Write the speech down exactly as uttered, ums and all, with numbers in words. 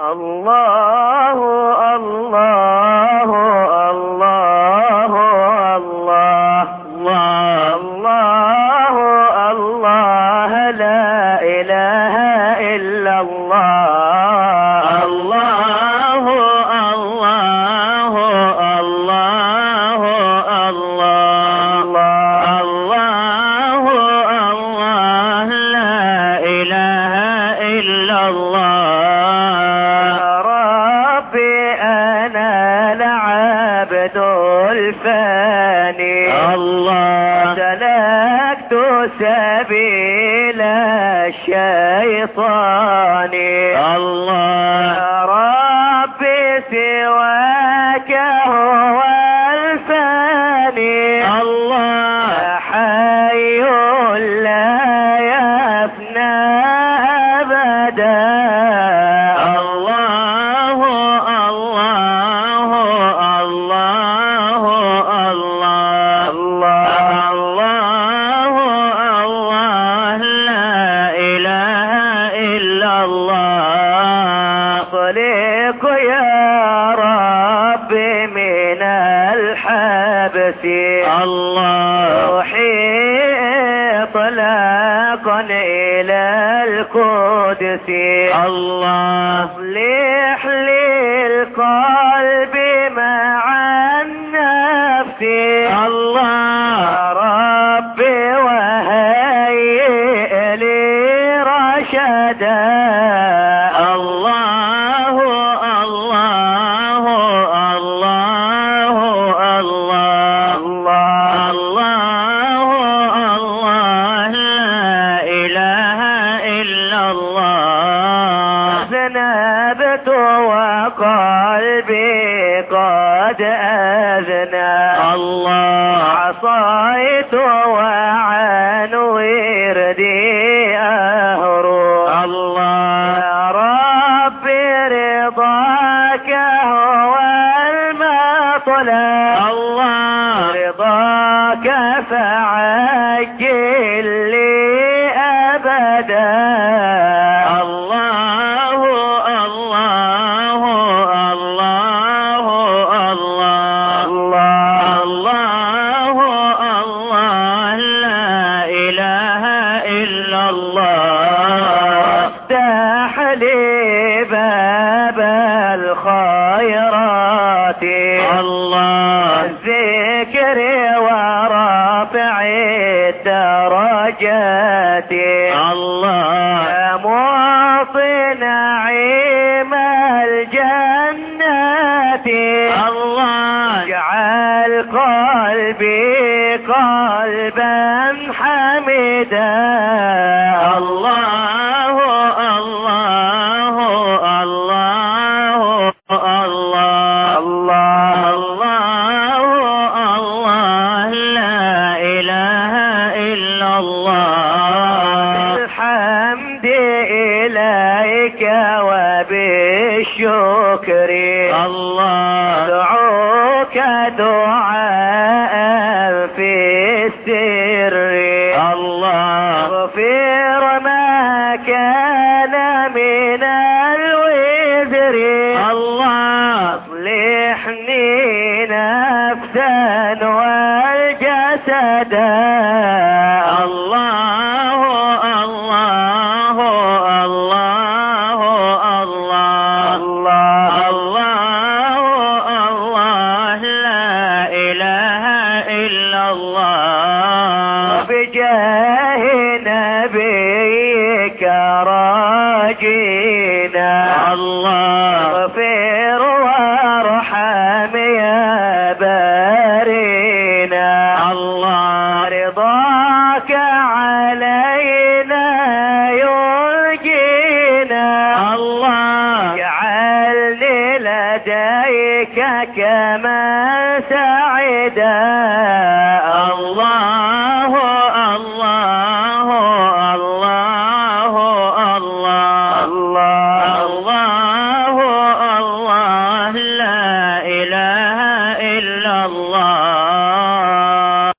الله الله الله الله الله الله لا إله إلا الله الله الله الله الله الله الله لا إله إلا الله الفاني الله سلكت سبيل الشيطان الله يا ربي سواك هو الفاني الله يا حي لا يفنى أبدا الله روحي طلاقا إلى القدس الله اصلح لي القلب مع النفس الله ربي وهيئ لي رشدا الله الله الله الله الله الله لا إله إلا الله ذنبت وقلبي قد أذنى الله عصيت وعن وردي أهرب الله يا ربي رضاك هو المطلب الله رضاك فعجل لي أبدا الله الله الله الله الله الله لا إله إلا الله افتح لي باب الخيرات الله الذكر ورفع الدرجات الله يا معطي نعيم الجنات الله اجعل قلبي قلبا حميدا الله الله الله الله الله الله لا إله إلا الله الحمد إليك وبالشكر الله دعوك دعاء في السر الله اغفر ما كان من الوزر الله اصلحني نفسا والجسد الله الله الله الله الله الله لا إله إلا الله بجاه نبيك راجينا الله اغفر وارحم يا بارينا الله رضاك علينا يرجينا الله اجعلني لديك كما سعدا